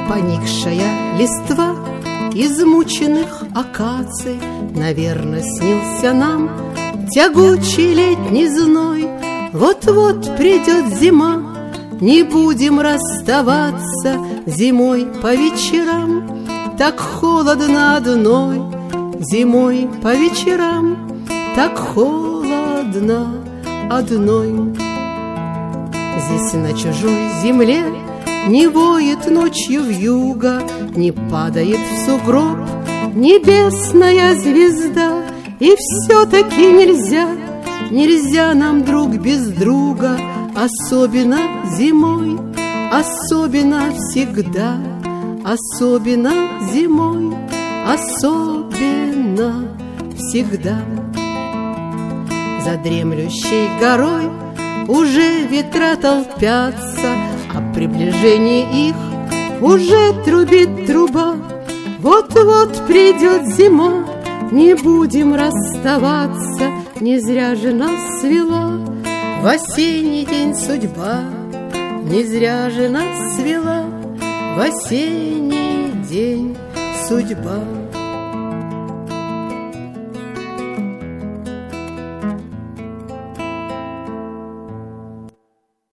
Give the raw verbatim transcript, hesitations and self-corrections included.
Поникшая листва измученных акаций, наверно, снился нам тягучий летний зной. Вот-вот придет зима, не будем расставаться зимой по вечерам. Так холодно одной, зимой по вечерам, так холодно одной. Здесь на чужой земле не воет ночью вьюга, не падает в сугроб небесная звезда. И все-таки нельзя, нельзя нам друг без друга, особенно зимой, особенно всегда, особенно зимой, особенно всегда. За дремлющей горой уже ветра толпятся, о приближении их уже трубит труба. Вот-вот придет зима, не будем расставаться, не зря же нас свела в осенний день судьба, не зря же нас свела в осенний день судьба.